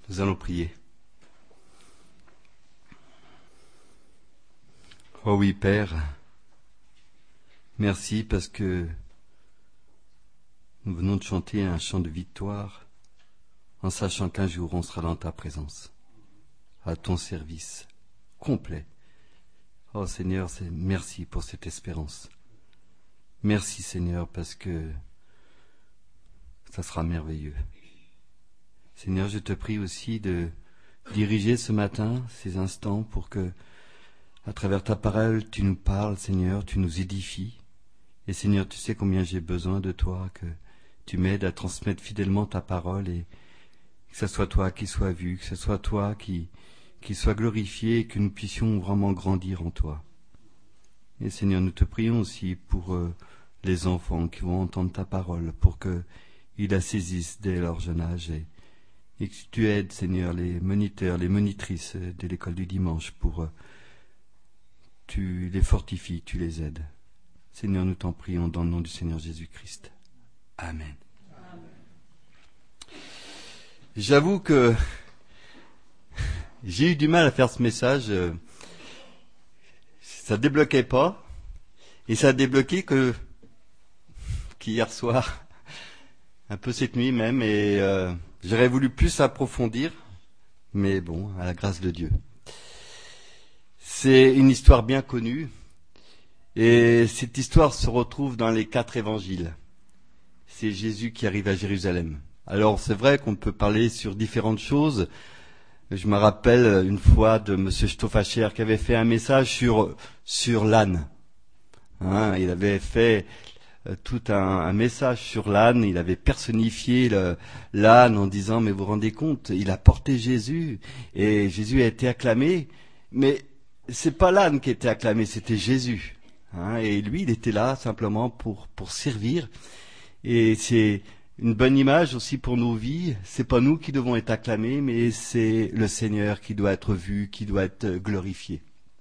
Nous allons prier. Oh oui, Père, merci parce que nous venons de chanter un chant de victoire en sachant qu'un jour on sera dans ta présence, à ton service complet. Oh Seigneur, merci pour cette espérance. Merci Seigneur parce que ça sera merveilleux. Seigneur, je te prie aussi de diriger ce matin ces instants pour que, à travers ta parole, tu nous parles, Seigneur, tu nous édifies. Et Seigneur, tu sais combien j'ai besoin de toi, que tu m'aides à transmettre fidèlement ta parole et que ce soit toi qui sois vu, que ce soit toi qui sois glorifié et que nous puissions vraiment grandir en toi. Et Seigneur, nous te prions aussi pour les enfants qui vont entendre ta parole, pour qu'ils la saisissent dès leur jeune âge et que tu aides, Seigneur, les moniteurs, les monitrices de l'école du dimanche pour... tu les fortifies, tu les aides. Seigneur, nous t'en prions dans le nom du Seigneur Jésus-Christ. Amen. Amen. J'avoue que j'ai eu du mal à faire ce message. Ça débloquait pas. Et ça a débloqué qu'hier soir, un peu cette nuit même, et j'aurais voulu plus approfondir, mais bon, à la grâce de Dieu. C'est une histoire bien connue, et cette histoire se retrouve dans les 4 évangiles. C'est Jésus qui arrive à Jérusalem. Alors c'est vrai qu'on peut parler sur différentes choses. Je me rappelle une fois de Monsieur Stoffacher qui avait fait un message sur l'âne. Il avait fait tout un message sur l'âne, il avait personnifié l'âne en disant, mais vous vous rendez compte, il a porté Jésus, et Jésus a été acclamé, mais c'est pas l'âne qui était acclamé, c'était Jésus. Et lui, il était là simplement pour servir, et c'est une bonne image aussi pour nos vies, c'est pas nous qui devons être acclamés, mais c'est le Seigneur qui doit être vu, qui doit être glorifié.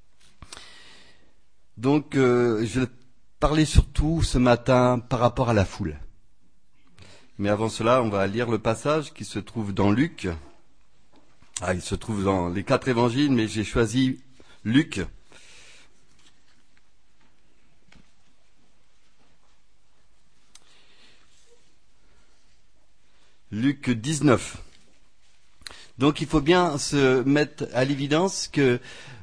Donc, je vais parler surtout ce matin par rapport à la foule. Mais avant cela, on va lire le passage qui se trouve dans Luc. Il se trouve dans les 4 évangiles, mais j'ai choisi Luc. Luc 19. Donc il faut bien se mettre à l'évidence que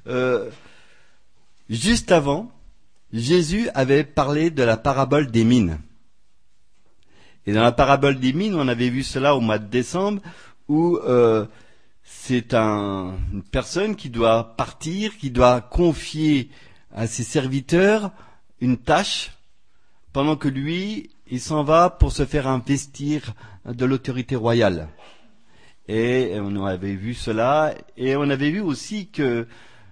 juste avant, Jésus avait parlé de la parabole des mines. Et dans la parabole des mines, on avait vu cela au mois de décembre, où c'est une personne qui doit partir, qui doit confier à ses serviteurs une tâche, pendant que lui, il s'en va pour se faire investir de l'autorité royale. Et on avait vu cela, et on avait vu aussi que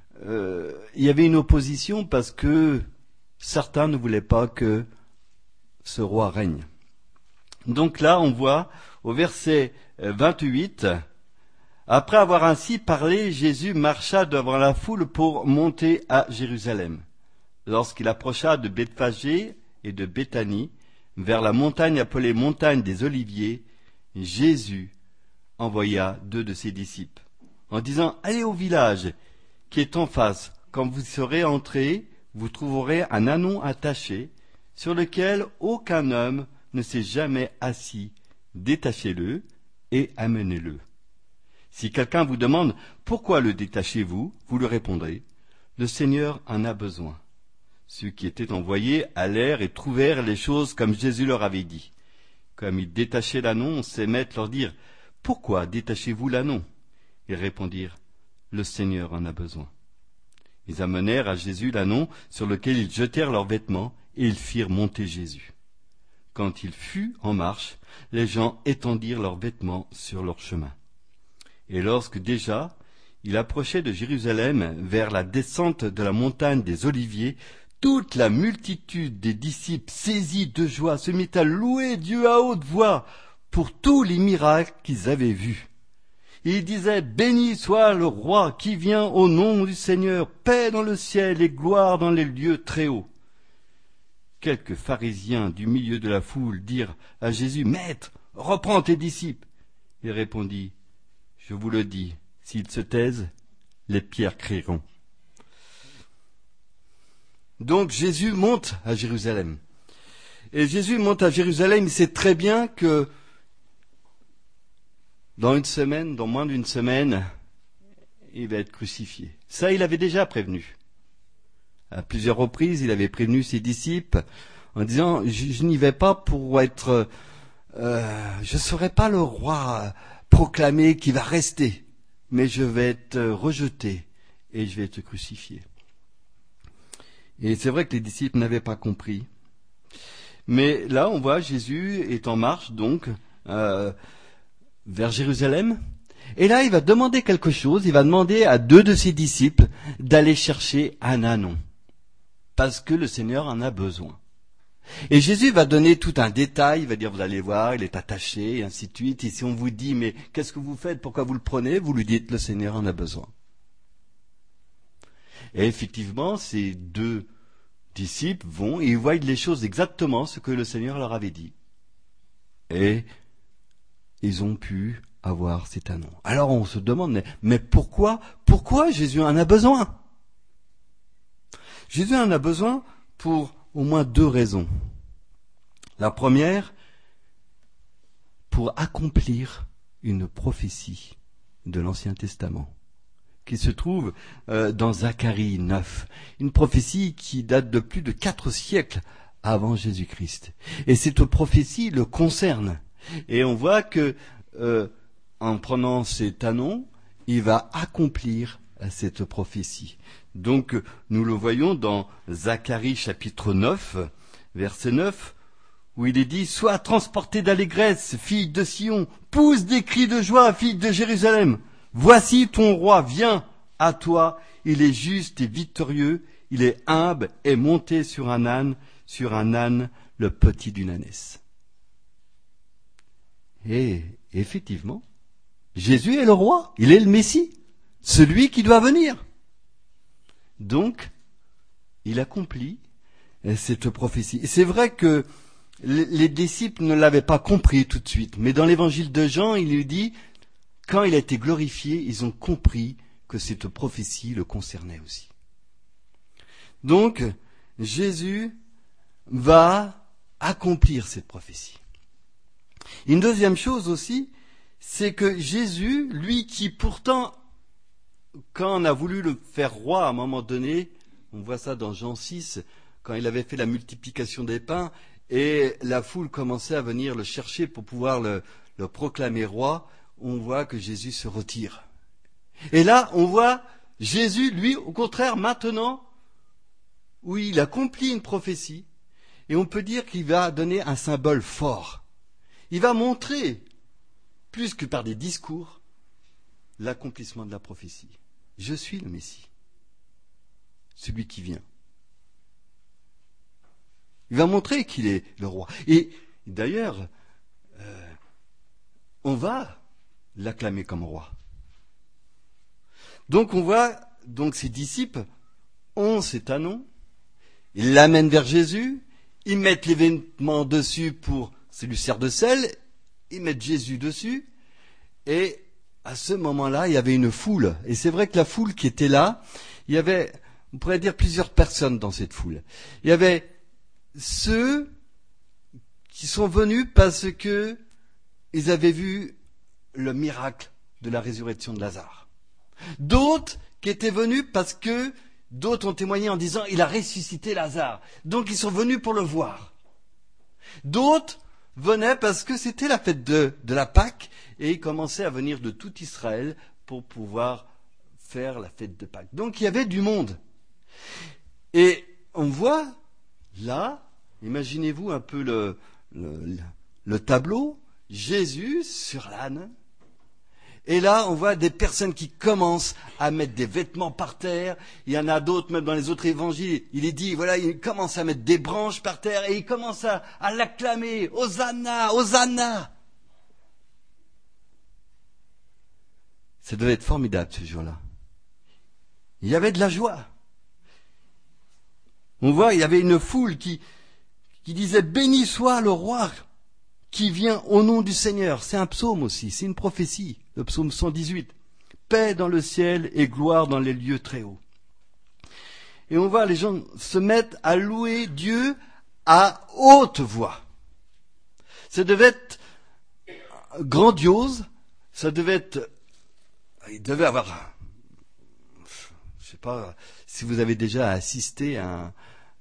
il y avait une opposition parce que certains ne voulaient pas que ce roi règne. Donc là, on voit au verset 28, après avoir ainsi parlé, Jésus marcha devant la foule pour monter à Jérusalem. Lorsqu'il approcha de Bethphagée et de Béthanie, vers la montagne appelée montagne des Oliviers, Jésus envoya 2 de ses disciples, en disant, allez au village qui est en face. Quand vous serez entrés, vous trouverez un ânon attaché, sur lequel aucun homme ne s'est jamais assis. Détachez-le et amenez-le. Si quelqu'un vous demande, pourquoi le détachez-vous? Vous lui répondrez, le Seigneur en a besoin. Ceux qui étaient envoyés allèrent et trouvèrent les choses comme Jésus leur avait dit. Comme ils détachaient l'ânon, ses maîtres leur dirent, pourquoi détachez-vous l'ânon? Ils répondirent, le Seigneur en a besoin. Ils amenèrent à Jésus l'ânon sur lequel ils jetèrent leurs vêtements et ils firent monter Jésus. Quand il fut en marche, les gens étendirent leurs vêtements sur leur chemin. Et lorsque déjà il approchait de Jérusalem vers la descente de la montagne des Oliviers, toute la multitude des disciples saisis de joie se mit à louer Dieu à haute voix pour tous les miracles qu'ils avaient vus. Et ils disaient, béni soit le roi qui vient au nom du Seigneur, paix dans le ciel et gloire dans les lieux très hauts. Quelques pharisiens du milieu de la foule dirent à Jésus, Maître, reprends tes disciples. Il répondit, Je vous le dis, s'ils se taisent, les pierres crieront. Donc Jésus monte à Jérusalem. Et Jésus monte à Jérusalem, il sait très bien que dans moins d'une semaine, il va être crucifié. Ça, il avait déjà prévenu. À plusieurs reprises, il avait prévenu ses disciples en disant, je n'y vais pas pour être, je ne serai pas le roi proclamé qui va rester, mais je vais être rejeté et je vais être crucifié. Et c'est vrai que les disciples n'avaient pas compris. Mais là, on voit Jésus est en marche, donc, vers Jérusalem. Et là, il va demander quelque chose. Il va demander à 2 de ses disciples d'aller chercher un ânon. Parce que le Seigneur en a besoin. Et Jésus va donner tout un détail. Il va dire, vous allez voir, il est attaché, et ainsi de suite. Et si on vous dit, mais qu'est-ce que vous faites? Pourquoi vous le prenez? Vous lui dites, le Seigneur en a besoin. Et effectivement, ces 2 disciples vont et ils voient les choses exactement ce que le Seigneur leur avait dit. Et ils ont pu avoir cet ânon. Alors on se demande, mais pourquoi Jésus en a besoin? Jésus en a besoin pour au moins 2 raisons. La première, pour accomplir une prophétie de l'Ancien Testament, qui se trouve dans Zacharie 9, une prophétie qui date de plus de 4 siècles avant Jésus-Christ. Et cette prophétie le concerne. Et on voit que en prenant cet ânon, il va accomplir cette prophétie. Donc nous le voyons dans Zacharie chapitre 9, verset 9, où il est dit « Sois transportée d'allégresse, fille de Sion, pousse des cris de joie, fille de Jérusalem. Voici ton roi vient à toi, il est juste et victorieux, il est humble et monté sur un âne, le petit d'une ânesse. » Et effectivement, Jésus est le roi, il est le Messie, celui qui doit venir. Donc, il accomplit cette prophétie. Et c'est vrai que les disciples ne l'avaient pas compris tout de suite, mais dans l'évangile de Jean, il lui dit, quand il a été glorifié, ils ont compris que cette prophétie le concernait aussi. Donc, Jésus va accomplir cette prophétie. Une deuxième chose aussi, c'est que Jésus, lui qui pourtant, quand on a voulu le faire roi à un moment donné, on voit ça dans Jean 6, quand il avait fait la multiplication des pains, et la foule commençait à venir le chercher pour pouvoir le proclamer roi, on voit que Jésus se retire. Et là, on voit Jésus, lui, au contraire, maintenant, où il accomplit une prophétie, et on peut dire qu'il va donner un symbole fort. Il va montrer, plus que par des discours, l'accomplissement de la prophétie. Je suis le Messie, celui qui vient. Il va montrer qu'il est le roi. Et d'ailleurs, on va l'acclamer comme roi. Donc on voit, ses disciples ont cet ânon, ils l'amènent vers Jésus, ils mettent les vêtements dessus ça lui sert de selle, ils mettent Jésus dessus, et à ce moment-là, il y avait une foule. Et c'est vrai que la foule qui était là, il y avait, on pourrait dire, plusieurs personnes dans cette foule. Il y avait ceux qui sont venus parce que ils avaient vu le miracle de la résurrection de Lazare. D'autres qui étaient venus parce que d'autres ont témoigné en disant il a ressuscité Lazare. Donc ils sont venus pour le voir. D'autres venaient parce que c'était la fête de la Pâque et ils commençaient à venir de tout Israël pour pouvoir faire la fête de Pâques. Donc il y avait du monde. Et on voit là, imaginez-vous un peu le tableau, Jésus sur l'âne. Et là, on voit des personnes qui commencent à mettre des vêtements par terre. Il y en a d'autres, même dans les autres évangiles. Il est dit, voilà, ils commencent à mettre des branches par terre et ils commencent à l'acclamer. Hosanna, Hosanna. Ça devait être formidable ce jour-là. Il y avait de la joie. On voit, il y avait une foule qui disait, béni soit le roi qui vient au nom du Seigneur. C'est un psaume aussi, c'est une prophétie. le psaume 118. Paix dans le ciel et gloire dans les lieux très hauts. Et on voit les gens se mettre à louer Dieu à haute voix. Ça devait être grandiose, ça devait être... Il devait avoir... Je sais pas si vous avez déjà assisté à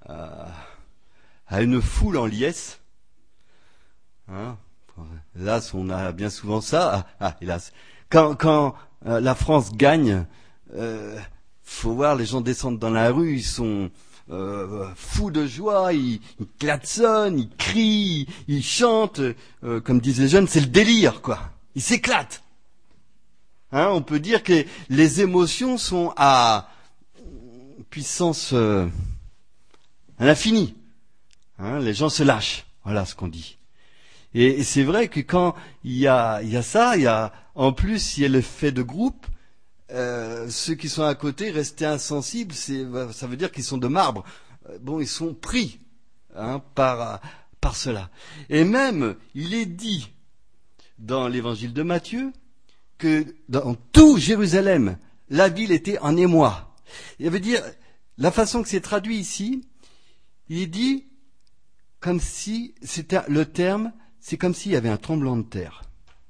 une foule en liesse. Hein? Hélas, on a bien souvent ça. Hélas. Quand la France gagne, faut voir les gens descendre dans la rue, ils sont fous de joie, ils klaxonnent, ils crient, ils chantent, comme disent les jeunes, c'est le délire, quoi. Ils s'éclatent. Hein, on peut dire que les émotions sont à puissance à l'infini. Hein, les gens se lâchent. Voilà ce qu'on dit. Et c'est vrai que quand il y a ça, en plus il y a l'effet de groupe. Ceux qui sont à côté, rester insensibles, ça veut dire qu'ils sont de marbre. Bon, ils sont pris par cela. Et même, il est dit dans l'évangile de Matthieu que dans tout Jérusalem, la ville était en émoi. Il veut dire, la façon que c'est traduit ici, il est dit comme si, le terme, c'est comme s'il y avait un tremblement de terre.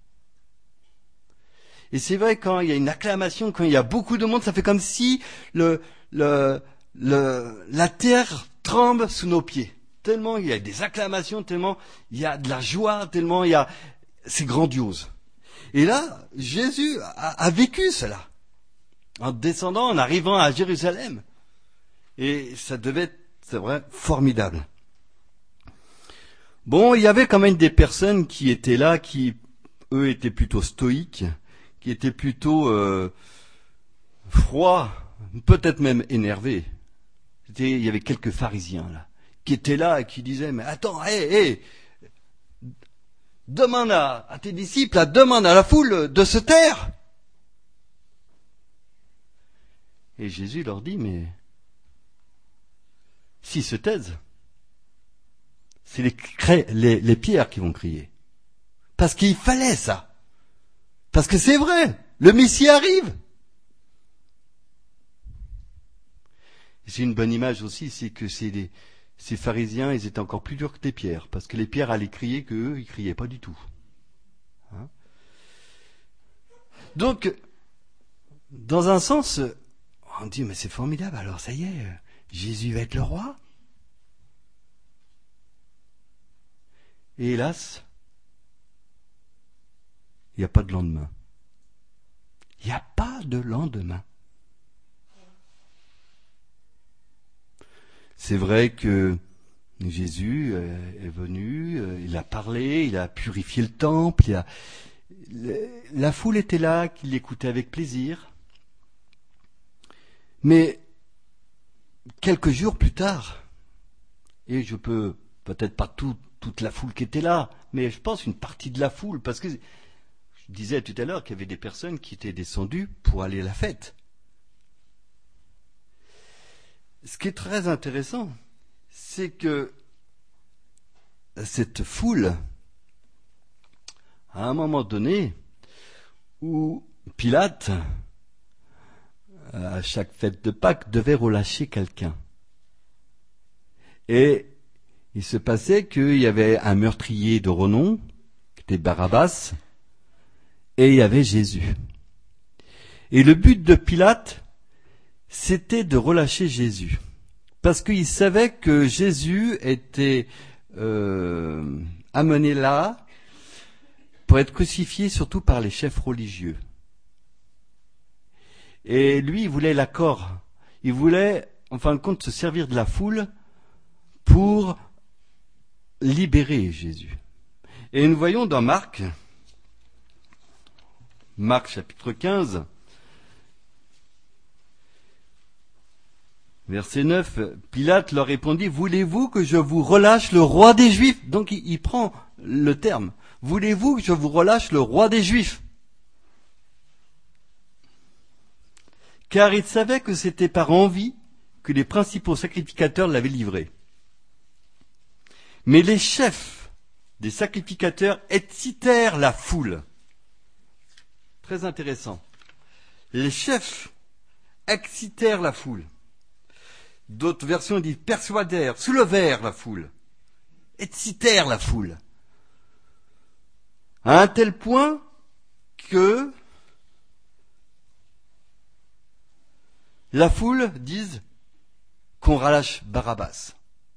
Et c'est vrai, quand il y a une acclamation, quand il y a beaucoup de monde, ça fait comme si la terre tremble sous nos pieds. Tellement il y a des acclamations, tellement il y a de la joie, tellement c'est grandiose. Et là, Jésus a vécu cela. En descendant, en arrivant à Jérusalem. Et ça devait être, c'est vrai, formidable. Bon, il y avait quand même des personnes qui étaient là, qui, eux, étaient plutôt stoïques, qui étaient plutôt froids, peut-être même énervés. Il y avait quelques pharisiens là, qui étaient là et qui disaient, mais attends, demande à tes disciples, demande à la foule de se taire. Et Jésus leur dit, mais s'ils se taisent, c'est les pierres qui vont crier. Parce qu'il fallait ça. Parce que c'est vrai, le Messie arrive. Et c'est une bonne image aussi, c'est que ces pharisiens, ils étaient encore plus durs que les pierres, parce que les pierres allaient crier qu'eux, ils criaient pas du tout. Hein? Donc, dans un sens, on dit, mais c'est formidable, alors ça y est, Jésus va être le roi. Et hélas, il n'y a pas de lendemain. Il n'y a pas de lendemain. C'est vrai que Jésus est venu, il a parlé, il a purifié le temple, la foule était là, qui l'écoutait avec plaisir. Mais quelques jours plus tard, et je peux peut-être pas toute la foule qui était là, mais je pense une partie de la foule, parce que je disais tout à l'heure qu'il y avait des personnes qui étaient descendues pour aller à la fête. Ce qui est très intéressant, c'est que cette foule, à un moment donné, où Pilate, à chaque fête de Pâques, devait relâcher quelqu'un. Et il se passait qu'il y avait un meurtrier de renom, qui était Barabbas, et il y avait Jésus. Et le but de Pilate, c'était de relâcher Jésus. Parce qu'il savait que Jésus était amené là pour être crucifié surtout par les chefs religieux. Et lui, il voulait l'accord. Il voulait, en fin de compte, se servir de la foule pour libérer Jésus. Et nous voyons dans Marc chapitre 15, verset 9, Pilate leur répondit, « Voulez-vous que je vous relâche le roi des Juifs ?» Donc il prend le terme. « Voulez-vous que je vous relâche le roi des Juifs ?» Car il savait que c'était par envie que les principaux sacrificateurs l'avaient livré. Mais les chefs des sacrificateurs excitèrent la foule. Très intéressant. Les chefs excitèrent la foule. D'autres versions disent persuadèrent, soulevèrent la foule, excitèrent la foule. À un tel point que la foule dise qu'on relâche Barabbas.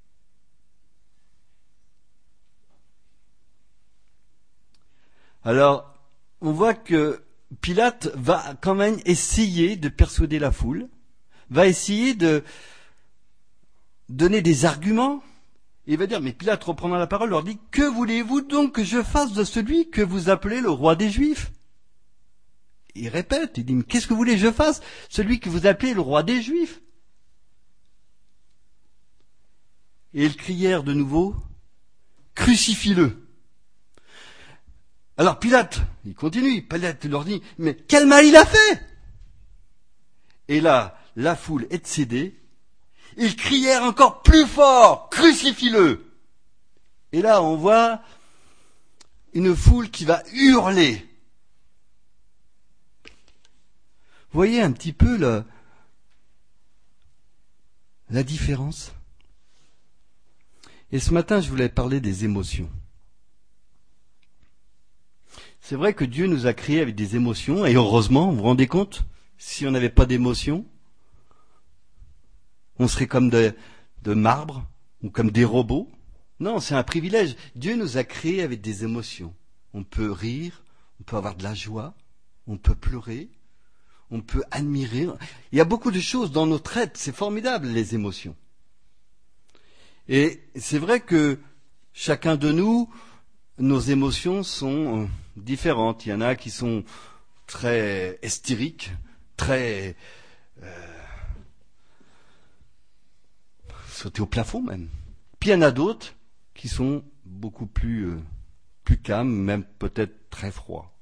Alors, on voit que Pilate va quand même essayer de persuader la foule, va essayer de donner des arguments. Il va dire, mais Pilate reprenant la parole leur dit, que voulez-vous donc que je fasse de celui que vous appelez le roi des Juifs? Il répète, il dit, mais qu'est-ce que vous voulez que je fasse, celui que vous appelez le roi des Juifs? Et ils crièrent de nouveau, crucifie-le. Alors Pilate, il continue, Pilate leur dit, mais quel mal il a fait? Et là, la foule excédée, ils crièrent encore plus fort, crucifie-le. Et là, on voit une foule qui va hurler. Vous voyez un petit peu la différence? Et ce matin, je voulais parler des émotions. C'est vrai que Dieu nous a créés avec des émotions, et heureusement, vous vous rendez compte, si on n'avait pas d'émotions, on serait comme de marbre, ou comme des robots. Non, c'est un privilège. Dieu nous a créés avec des émotions. On peut rire, on peut avoir de la joie, on peut pleurer, on peut admirer. Il y a beaucoup de choses dans notre être, c'est formidable, les émotions. Et c'est vrai que chacun de nous, nos émotions sont différentes. Il y en a qui sont très hystériques, très sauter au plafond même. Puis il y en a d'autres qui sont beaucoup plus calmes, même peut-être très froids.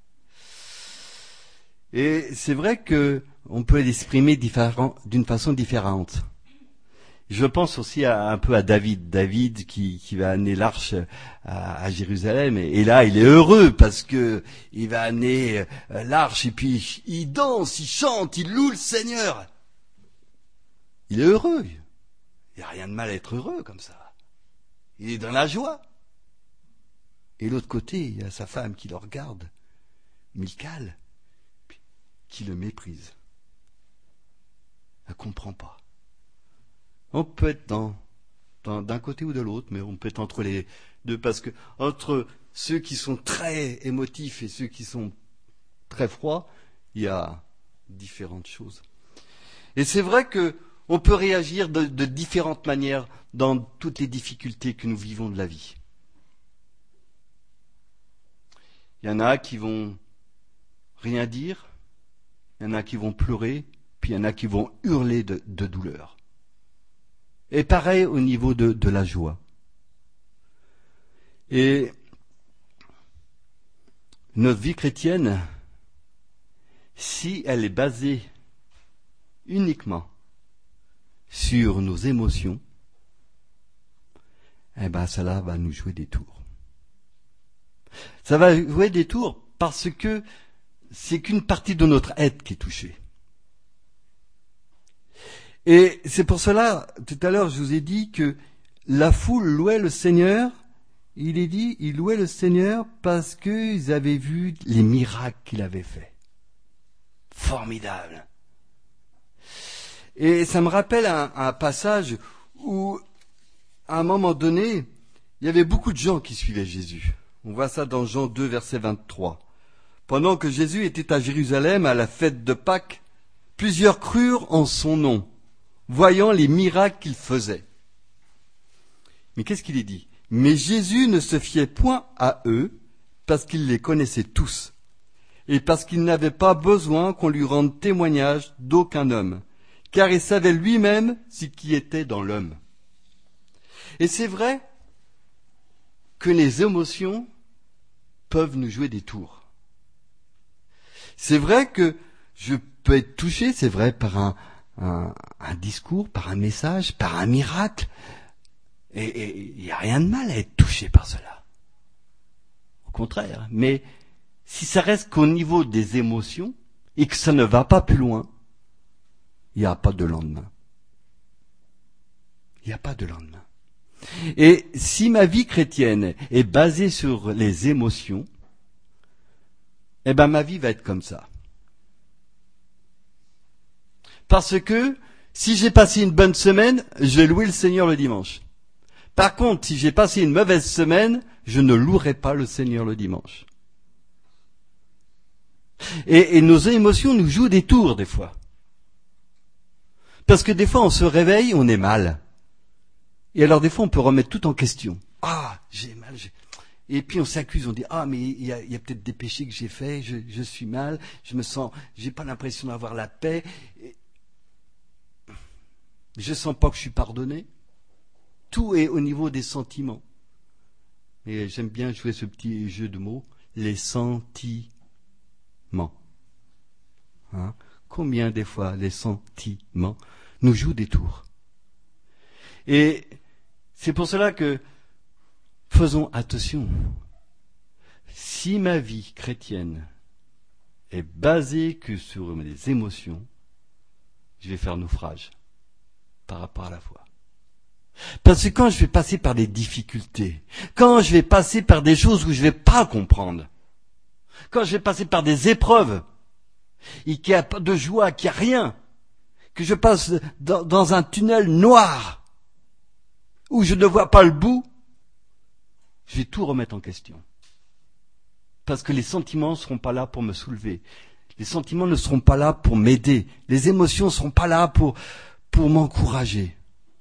Et c'est vrai que on peut l'exprimer d'une façon différente. Je pense aussi un peu à David qui va amener l'arche à Jérusalem, et là il est heureux parce que il va amener l'arche et puis il danse, il chante, il loue le Seigneur. Il est heureux. Il n'y a rien de mal à être heureux comme ça. Il est dans la joie. Et l'autre côté, il y a sa femme qui le regarde, Michal, qui le méprise. Elle ne comprend pas. On peut être d'un côté ou de l'autre, mais on peut être entre les deux, parce que entre ceux qui sont très émotifs et ceux qui sont très froids, il y a différentes choses. Et c'est vrai que on peut réagir de différentes manières dans toutes les difficultés que nous vivons de la vie. Il y en a qui vont rien dire, il y en a qui vont pleurer, puis il y en a qui vont hurler de douleur. Et pareil au niveau de la joie. Et notre vie chrétienne, si elle est basée uniquement sur nos émotions, eh ben cela va nous jouer des tours. Ça va jouer des tours parce que c'est qu'une partie de notre être qui est touchée. Et c'est pour cela, tout à l'heure, je vous ai dit que la foule louait le Seigneur. Il louait le Seigneur parce qu'ils avaient vu les miracles qu'il avait faits. Formidable. Et ça me rappelle un passage où, à un moment donné, il y avait beaucoup de gens qui suivaient Jésus. On voit ça dans Jean 2, verset 23. Pendant que Jésus était à Jérusalem à la fête de Pâques, plusieurs crurent en son nom, voyant les miracles qu'il faisait. Mais qu'est-ce qu'il est dit? Mais Jésus ne se fiait point à eux, parce qu'il les connaissait tous, et parce qu'il n'avait pas besoin qu'on lui rende témoignage d'aucun homme, car il savait lui-même ce qui était dans l'homme. Et c'est vrai que les émotions peuvent nous jouer des tours. C'est vrai que je peux être touché, c'est vrai, par un discours, par un message, par un miracle. Et il n'y a rien de mal à être touché par cela. Au contraire. Mais si ça reste qu'au niveau des émotions et que ça ne va pas plus loin, il n'y a pas de lendemain. Il n'y a pas de lendemain. Et si ma vie chrétienne est basée sur les émotions, eh ben ma vie va être comme ça. Parce que si j'ai passé une bonne semaine, je vais louer le Seigneur le dimanche. Par contre, si j'ai passé une mauvaise semaine, je ne louerai pas le Seigneur le dimanche. Et nos émotions nous jouent des tours des fois. Parce que des fois on se réveille, on est mal. Et alors des fois on peut remettre tout en question. Ah, j'ai mal. Et puis on s'accuse, on dit mais il y a peut-être des péchés que j'ai faits, je suis mal, j'ai pas l'impression d'avoir la paix. Je sens pas que je suis pardonné. Tout est au niveau des sentiments. Et j'aime bien jouer ce petit jeu de mots, les sentiments. Hein? Combien des fois les sentiments nous jouent des tours. Et c'est pour cela que faisons attention. Si ma vie chrétienne est basée que sur les émotions, je vais faire naufrage par rapport à la foi. Parce que quand je vais passer par des difficultés, quand je vais passer par des choses où je ne vais pas comprendre, quand je vais passer par des épreuves, et qu'il n'y a pas de joie, qu'il n'y a rien, que je passe dans un tunnel noir, où je ne vois pas le bout, je vais tout remettre en question. Parce que les sentiments ne seront pas là pour me soulever. Les sentiments ne seront pas là pour m'aider. Les émotions ne seront pas là pour m'encourager.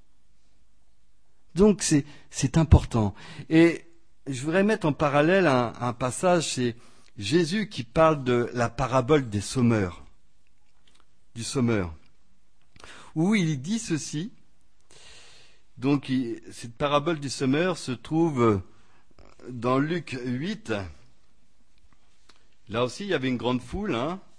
Donc c'est important. Et je voudrais mettre en parallèle un passage, c'est Jésus qui parle de la parabole des sommeurs, du sommeur, où il dit ceci. Donc cette parabole du sommeur se trouve dans Luc 8. Là aussi il y avait une grande foule.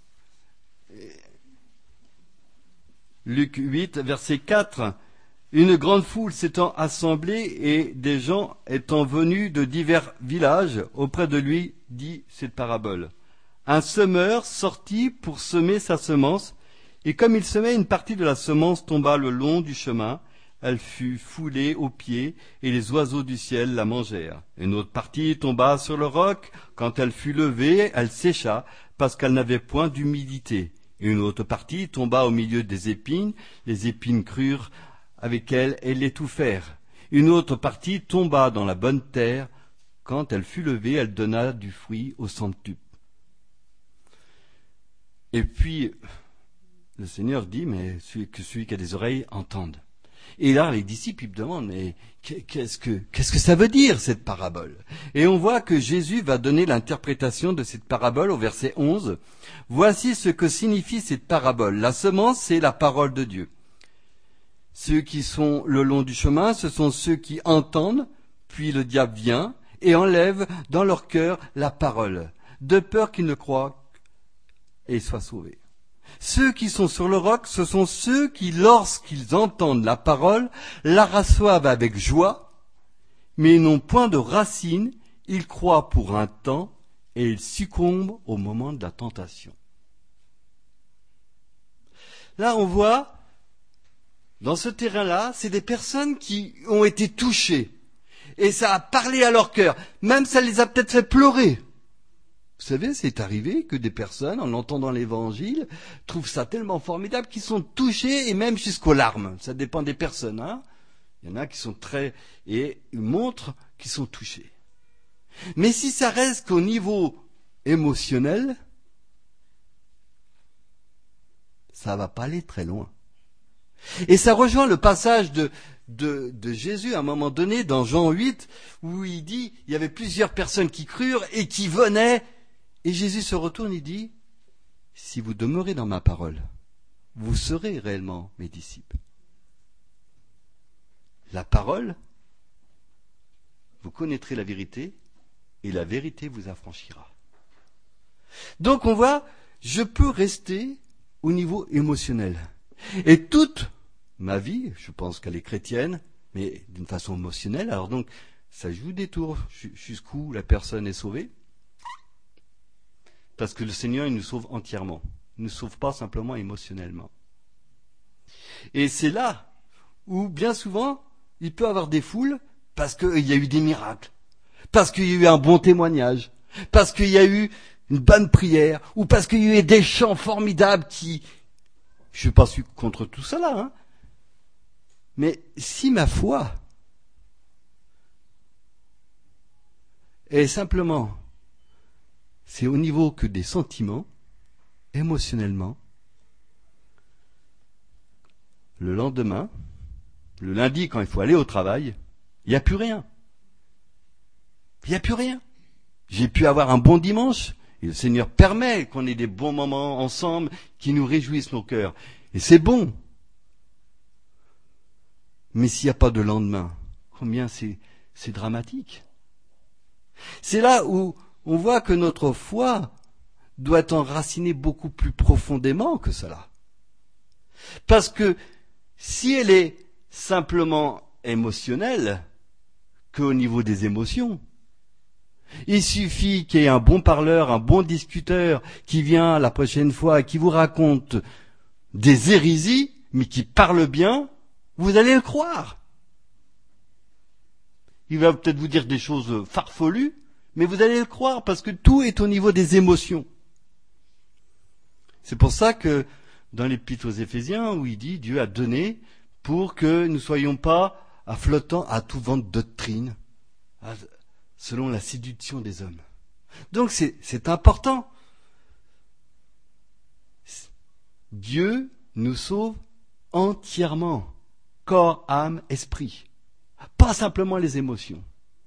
Luc 8, verset 4. Une grande foule s'étant assemblée et des gens étant venus de divers villages auprès de lui, dit cette parabole. Un semeur sortit pour semer sa semence, et comme il semait, une partie de la semence tomba le long du chemin. Elle fut foulée aux pieds, et les oiseaux du ciel la mangèrent. Une autre partie tomba sur le roc. Quand elle fut levée, elle sécha, parce qu'elle n'avait point d'humidité. Une autre partie tomba au milieu des épines. Les épines crurent avec elle et l'étouffèrent. Une autre partie tomba dans la bonne terre. Quand elle fut levée, elle donna du fruit au centuple. Et puis, le Seigneur dit, mais celui qui a des oreilles entende. Et là, les disciples ils me demandent, mais qu'est-ce que ça veut dire, cette parabole? Et on voit que Jésus va donner l'interprétation de cette parabole au verset 11. Voici ce que signifie cette parabole. La semence, c'est la parole de Dieu. Ceux qui sont le long du chemin, ce sont ceux qui entendent, puis le diable vient et enlève dans leur cœur la parole, de peur qu'ils ne croient et soient sauvés. Ceux qui sont sur le roc, ce sont ceux qui, lorsqu'ils entendent la parole, la reçoivent avec joie, mais ils n'ont point de racines, ils croient pour un temps et ils succombent au moment de la tentation. Là, on voit, dans ce terrain-là, c'est des personnes qui ont été touchées. Et ça a parlé à leur cœur. Même ça les a peut-être fait pleurer. Vous savez, c'est arrivé que des personnes, en entendant l'évangile, trouvent ça tellement formidable qu'ils sont touchés et même jusqu'aux larmes. Ça dépend des personnes, Il y en a qui sont et ils montrent qu'ils sont touchés. Mais si ça reste qu'au niveau émotionnel, ça va pas aller très loin. Et ça rejoint le passage de Jésus à un moment donné dans Jean 8 où il dit il y avait plusieurs personnes qui crurent et qui venaient et Jésus se retourne et dit si vous demeurez dans ma parole, vous serez réellement mes disciples. La parole, vous connaîtrez la vérité et la vérité vous affranchira. Donc on voit, je peux rester au niveau émotionnel. Et toute ma vie, je pense qu'elle est chrétienne, mais d'une façon émotionnelle, alors donc ça joue des tours jusqu'où la personne est sauvée. Parce que le Seigneur, il nous sauve entièrement. Il ne nous sauve pas simplement émotionnellement. Et c'est là où, bien souvent, il peut y avoir des foules parce qu'il y a eu des miracles, parce qu'il y a eu un bon témoignage, parce qu'il y a eu une bonne prière, ou parce qu'il y a eu des chants formidables qui... Je ne suis pas contre tout cela, hein. Mais si ma foi est simplement, c'est au niveau que des sentiments, émotionnellement, le lendemain, le lundi quand il faut aller au travail, il n'y a plus rien. Il n'y a plus rien. J'ai pu avoir un bon dimanche, et le Seigneur permet qu'on ait des bons moments ensemble qui nous réjouissent nos cœurs. Et c'est bon. Mais s'il n'y a pas de lendemain, combien c'est dramatique. C'est là où on voit que notre foi doit être enracinée beaucoup plus profondément que cela. Parce que si elle est simplement émotionnelle, qu'au niveau des émotions, il suffit qu'il y ait un bon parleur, un bon discuteur qui vient la prochaine fois et qui vous raconte des hérésies, mais qui parle bien, vous allez le croire. Il va peut-être vous dire des choses farfelues, mais vous allez le croire parce que tout est au niveau des émotions. C'est pour ça que dans l'Épître aux Éphésiens, où il dit Dieu a donné pour que nous ne soyons pas à flottant à tout vent de doctrine, selon la séduction des hommes. Donc c'est important. Dieu nous sauve entièrement, corps, âme, esprit. Pas simplement les émotions.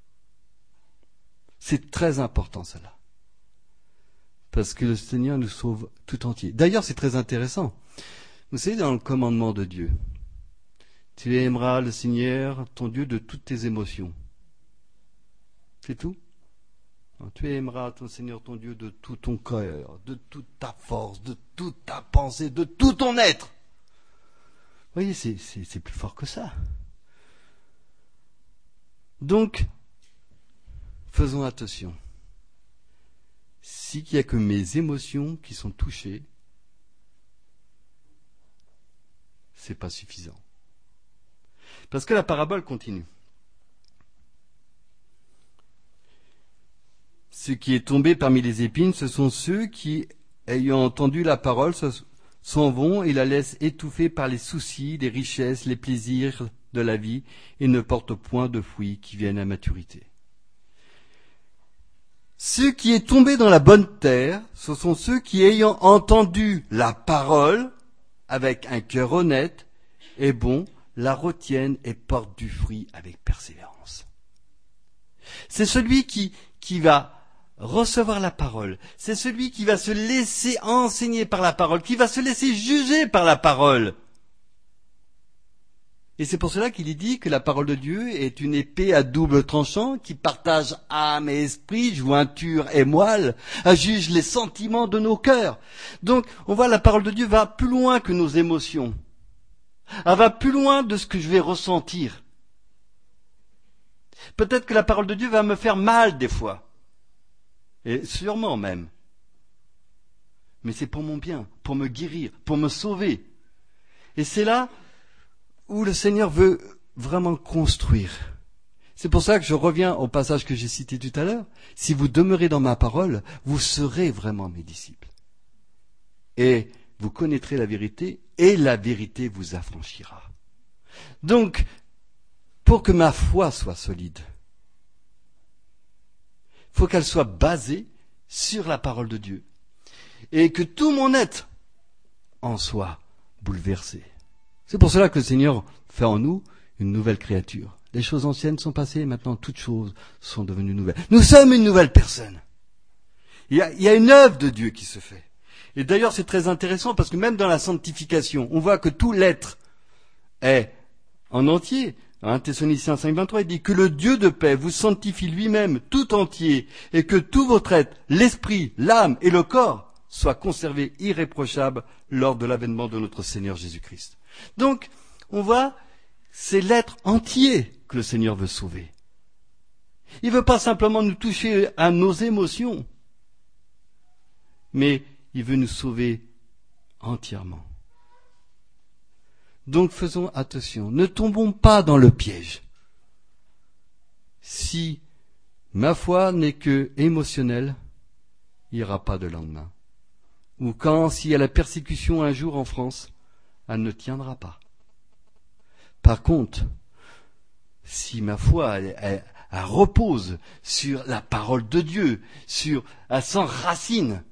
C'est très important cela. Parce que le Seigneur nous sauve tout entier. D'ailleurs, c'est très intéressant. Vous savez, dans le commandement de Dieu, tu aimeras le Seigneur, ton Dieu, de toutes tes émotions. C'est tout. Tu aimeras ton Seigneur, ton Dieu, de tout ton cœur, de toute ta force, de toute ta pensée, de tout ton être. Vous voyez, c'est plus fort que ça. Donc, faisons attention. S'il n'y a que mes émotions qui sont touchées, c'est pas suffisant. Parce que la parabole continue. Ce qui est tombé parmi les épines, ce sont ceux qui, ayant entendu la parole, s'en vont et la laissent étouffer par les soucis, les richesses, les plaisirs de la vie et ne portent point de fruits qui viennent à maturité. Ce qui est tombé dans la bonne terre, ce sont ceux qui, ayant entendu la parole, avec un cœur honnête et bon, la retiennent et portent du fruit avec persévérance. C'est celui qui va recevoir la parole. C'est celui qui va se laisser enseigner par la parole, qui va se laisser juger par la parole. Et c'est pour cela qu'il est dit que la parole de Dieu est une épée à double tranchant qui partage âme et esprit, jointure et moelle, juge les sentiments de nos cœurs. Donc, on voit la parole de Dieu va plus loin que nos émotions. Elle va plus loin de ce que je vais ressentir. Peut-être que la parole de Dieu va me faire mal des fois. Et sûrement même. Mais c'est pour mon bien, pour me guérir, pour me sauver. Et c'est là où le Seigneur veut vraiment construire. C'est pour ça que je reviens au passage que j'ai cité tout à l'heure. Si vous demeurez dans ma parole, vous serez vraiment mes disciples. Et vous connaîtrez la vérité, et la vérité vous affranchira. Donc, pour que ma foi soit solide, il faut qu'elle soit basée sur la parole de Dieu. Et que tout mon être en soit bouleversé. C'est pour cela que le Seigneur fait en nous une nouvelle créature. Les choses anciennes sont passées, maintenant toutes choses sont devenues nouvelles. Nous sommes une nouvelle personne. Il y a une œuvre de Dieu qui se fait. Et d'ailleurs, c'est très intéressant parce que même dans la sanctification, on voit que tout l'être est en entier. 1 Thessaloniciens 5,23, il dit que le Dieu de paix vous sanctifie lui-même tout entier et que tout votre être, l'esprit, l'âme et le corps soient conservés irréprochables lors de l'avènement de notre Seigneur Jésus-Christ. Donc, on voit, c'est l'être entier que le Seigneur veut sauver. Il ne veut pas simplement nous toucher à nos émotions. mais il veut nous sauver entièrement. Donc faisons attention, ne tombons pas dans le piège. Si ma foi n'est que émotionnelle, il n'y aura pas de lendemain. Ou s'il y a la persécution un jour en France, elle ne tiendra pas. Par contre, si ma foi elle repose sur la parole de Dieu, elle s'enracine.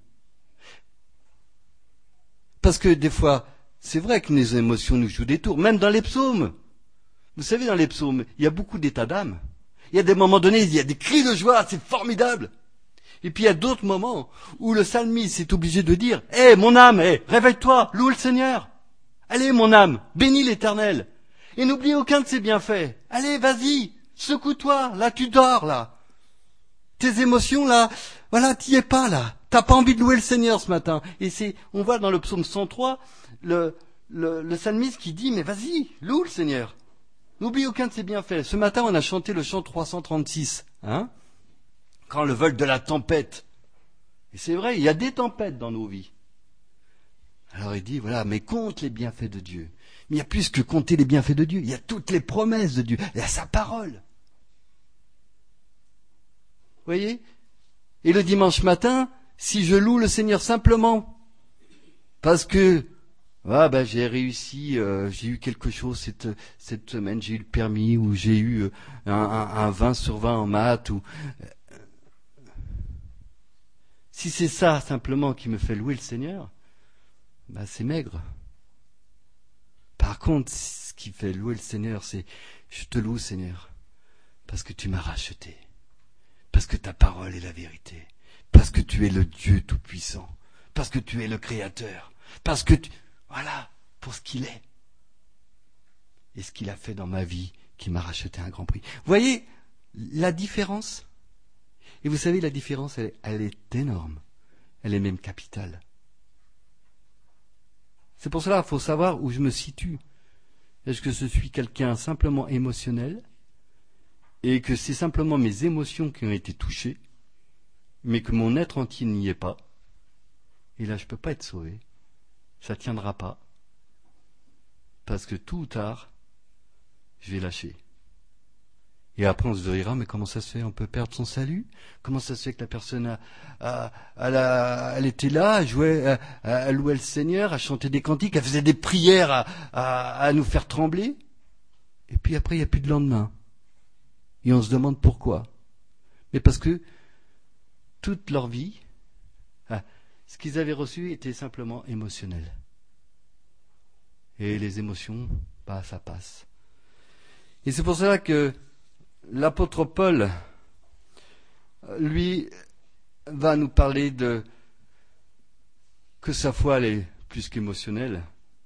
Parce que des fois, c'est vrai que les émotions nous jouent des tours, même dans les psaumes. Vous savez, dans les psaumes, il y a beaucoup d'états d'âme. Il y a des moments donnés, il y a des cris de joie, c'est formidable. Et puis il y a d'autres moments où le psalmiste est obligé de dire « Hé, mon âme, réveille-toi, loue le Seigneur. Allez, mon âme, bénis l'Éternel. Et n'oublie aucun de ses bienfaits. Allez, vas-y, secoue-toi, là tu dors, là. Tes émotions, là, voilà, t'y es pas, là. T'as pas envie de louer le Seigneur ce matin. » Et on voit dans le psaume 103, le psalmiste qui dit « Mais vas-y, loue le Seigneur. N'oublie aucun de ses bienfaits. » Ce matin, on a chanté le chant 336, hein, quand le vol de la tempête. Et c'est vrai, il y a des tempêtes dans nos vies. Alors il dit, voilà, mais compte les bienfaits de Dieu. Mais il y a plus que compter les bienfaits de Dieu. Il y a toutes les promesses de Dieu. Il y a sa parole. Vous voyez? Et le dimanche matin, si je loue le Seigneur simplement, parce que j'ai réussi, j'ai eu quelque chose cette semaine, j'ai eu le permis, ou j'ai eu un 20 sur 20 en maths, ou si c'est ça simplement qui me fait louer le Seigneur, c'est maigre. Par contre, ce qui fait louer le Seigneur, c'est je te loue, Seigneur, parce que tu m'as racheté, parce que ta parole est la vérité, parce que tu es le Dieu Tout-Puissant, parce que tu es le Créateur, parce que voilà, pour ce qu'il est et ce qu'il a fait dans ma vie, qui m'a racheté un grand prix. Vous voyez la différence? Et vous savez, la différence, elle est énorme. Elle est même capitale. C'est pour cela qu'il faut savoir où je me situe. Est-ce que je suis quelqu'un simplement émotionnel et que c'est simplement mes émotions qui ont été touchées, mais que mon être entier n'y est pas? Et là, je ne peux pas être sauvé. Ça ne tiendra pas. Parce que tôt ou tard, je vais lâcher. Et après, on se dira, mais comment ça se fait? On peut perdre son salut? Comment ça se fait que la personne elle était là, elle jouait, elle louait le Seigneur, elle chantait des cantiques, elle faisait des prières à nous faire trembler? Et puis après, il n'y a plus de lendemain. Et on se demande pourquoi. Mais parce que toute leur vie, ce qu'ils avaient reçu était simplement émotionnel. Et les émotions, ça passe. Et c'est pour cela que l'apôtre Paul, lui, va nous parler que sa foi, elle est plus qu'émotionnelle.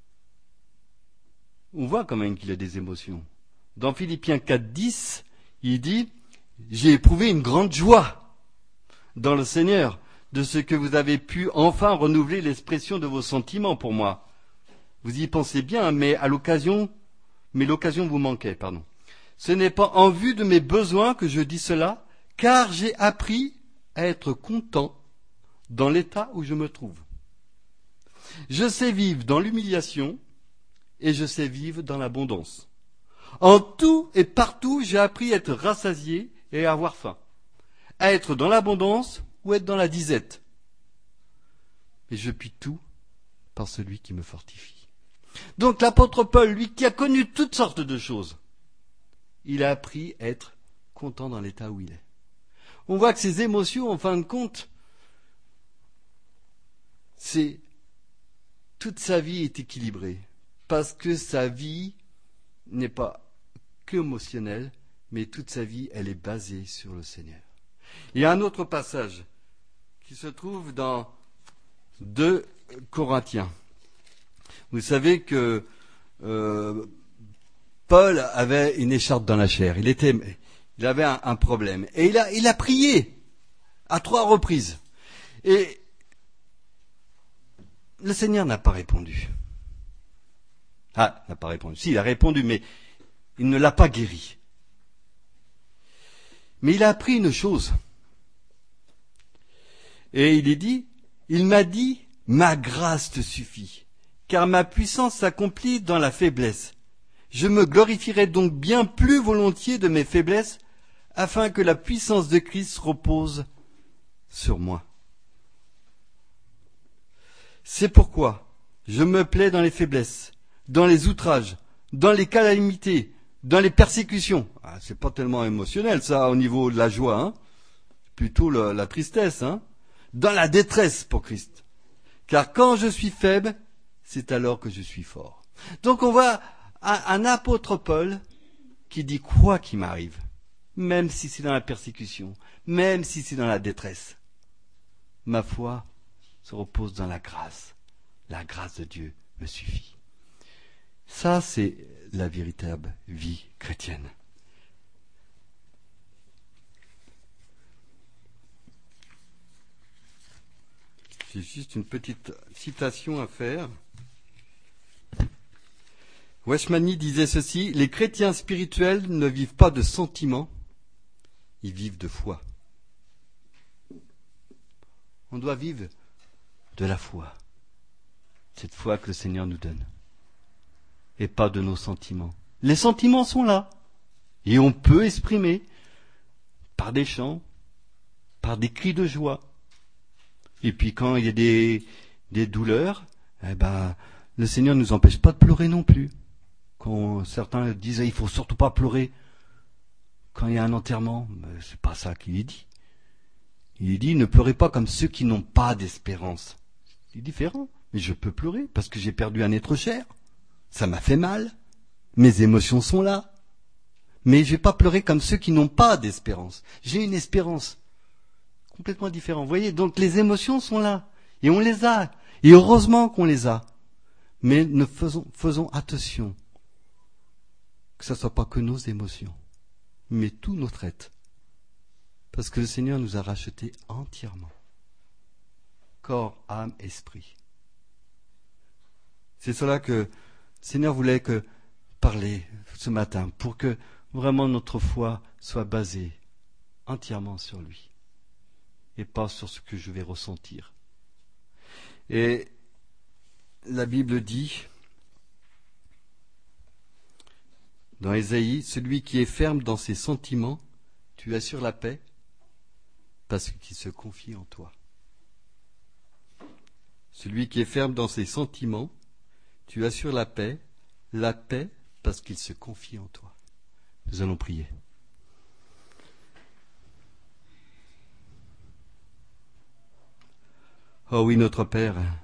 On voit quand même qu'il a des émotions. Dans Philippiens 4:10, il dit « J'ai éprouvé une grande joie dans le Seigneur de ce que vous avez pu enfin renouveler l'expression de vos sentiments pour moi. Vous y pensez bien, mais l'occasion vous manquait, pardon. Ce n'est pas en vue de mes besoins que je dis cela, car j'ai appris à être content dans l'état où je me trouve. Je sais vivre dans l'humiliation et je sais vivre dans l'abondance. En tout et partout, j'ai appris à être rassasié et à avoir faim, à être dans l'abondance ou être dans la disette. Et je puis tout par celui qui me fortifie. » Donc l'apôtre Paul, lui qui a connu toutes sortes de choses, il a appris à être content dans l'état où il est. On voit que ses émotions, en fin de compte, toute sa vie est équilibrée. Parce que sa vie n'est pas qu'émotionnelle, mais toute sa vie, elle est basée sur le Seigneur. Il y a un autre passage qui se trouve dans 2 Corinthiens. Vous savez que Paul avait une écharpe dans la chair. Il avait un problème. Et il a prié à 3 reprises. Et le Seigneur n'a pas répondu. N'a pas répondu. Si, il a répondu, mais il ne l'a pas guéri. Mais il a appris une chose. Et il est dit, Il m'a dit, ma grâce te suffit, car ma puissance s'accomplit dans la faiblesse. Je me glorifierai donc bien plus volontiers de mes faiblesses, afin que la puissance de Christ repose sur moi. C'est pourquoi je me plais dans les faiblesses, dans les outrages, dans les calamités, dans les persécutions. Ah, c'est pas tellement émotionnel ça au niveau de la joie, hein. Plutôt la tristesse, hein. Dans la détresse pour Christ. Car quand je suis faible, c'est alors que je suis fort. Donc on voit un apôtre Paul qui dit quoi qu'il m'arrive, même si c'est dans la persécution, même si c'est dans la détresse. Ma foi se repose dans la grâce. La grâce de Dieu me suffit. Ça, c'est la véritable vie chrétienne. J'ai juste une petite citation à faire. Weishmani disait ceci, les chrétiens spirituels ne vivent pas de sentiments, ils vivent de foi. On doit vivre de la foi, cette foi que le Seigneur nous donne, et pas de nos sentiments. Les sentiments sont là, et on peut exprimer par des chants, par des cris de joie. Et puis quand il y a des douleurs, le Seigneur ne nous empêche pas de pleurer non plus. Quand certains disaient il faut surtout pas pleurer quand il y a un enterrement, c'est pas ça qu'il est dit. Il est dit ne pleurez pas comme ceux qui n'ont pas d'espérance. C'est différent. Mais je peux pleurer parce que j'ai perdu un être cher. Ça m'a fait mal. Mes émotions sont là. Mais je vais pas pleurer comme ceux qui n'ont pas d'espérance. J'ai une espérance. Complètement différent. Vous voyez, donc les émotions sont là. Et on les a. Et heureusement qu'on les a. Mais faisons attention. Que ce ne soit pas que nos émotions. Mais tout notre être. Parce que le Seigneur nous a rachetés entièrement. Corps, âme, esprit. C'est cela que le Seigneur voulait parler ce matin. Pour que vraiment notre foi soit basée entièrement sur lui. Et pas sur ce que je vais ressentir. Et la Bible dit, dans Ésaïe, celui qui est ferme dans ses sentiments, tu assures la paix, parce qu'il se confie en toi. Celui qui est ferme dans ses sentiments, tu assures la paix parce qu'il se confie en toi. Nous allons prier. Oh oui, notre Père,